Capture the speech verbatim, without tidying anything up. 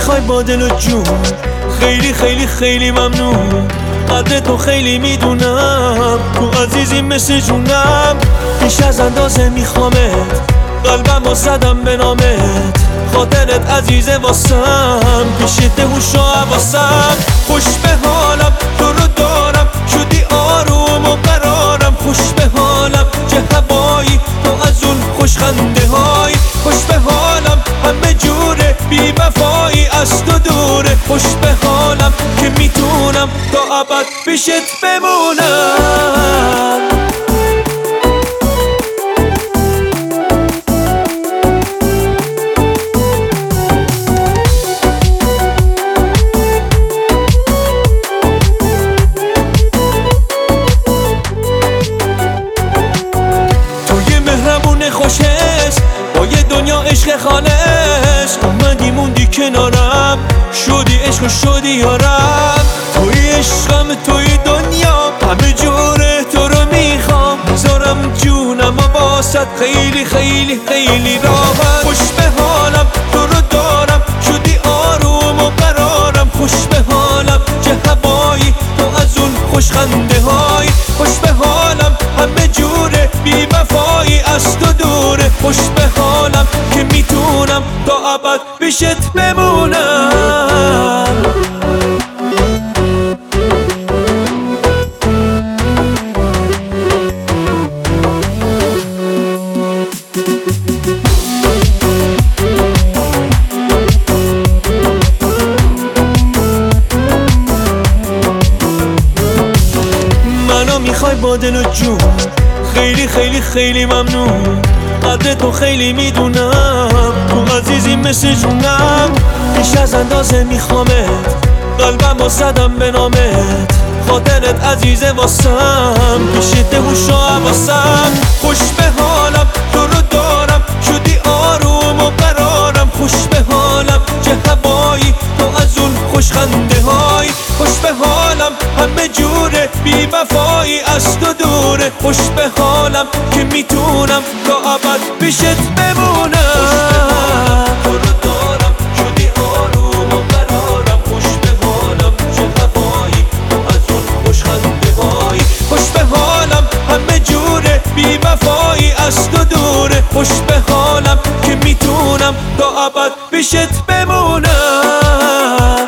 میخوای با دل و جون، خیلی خیلی خیلی ممنون. قدر تو خیلی میدونم، تو عزیزی مثل جونم. بیش از اندازه میخوامت، قلبم رو زدم به نامت. خاطرت عزیزه واسم، پیشت هوش و حواسم. خوش به حالم تو رو دارم، شدی آروم و قرارم. خوش به حالم چه هوایی تو از اون خوش خنده های. خوش به حالم همه جوره، بی وفایی از تو دوره. خوش به حالم که میتونم تا ابد پیشت بمونم. خوشش با یه دنیا عشق خالص، اومدی موندی کنارم، شدی عشق و شدی یارم. توی عشقم توی دنیا، همه جوره تو رو میخوام. میذارم جونم و واسط خیلی خیلی خیلی راحت. خوش به حالم تو رو دارم، شدی آروم و قرارم. خوش به حالم چه هوایی تو از اون خوش خنده های. خوش به حالم همه جوره، بی وفایی از تو دوره. خوش به حالم که میتونم تا ابد پیشت بمونم. منو میخوای با دل و جون، خیلی خیلی خیلی ممنون. قدر تو خیلی میدونم، تو عزیزی مثل جونم. بیش از اندازه میخوامت، قلبم رو زدم به نامت. خاطرت عزیزه واسم، پیشت هوش و حواسم. خوش به حالم تو رو دارم، شدی آروم و قرارم. خوش به حالم چه هوایی تو از اون خوش خنده های. خوش به حالم همه جوره، بی وفایی از تو دوره. خوش به حالم که میتونم تا ابد پیشت بمونم. تو رو دارم، شدی آروم و قرارم. خوش به حالم چه هوایی تو از اون خوش خنده های. خوش به حالم همه جوره، بی وفایی از تو دوره. خوش به حالم که میتونم تا ابد پیشت بمونم.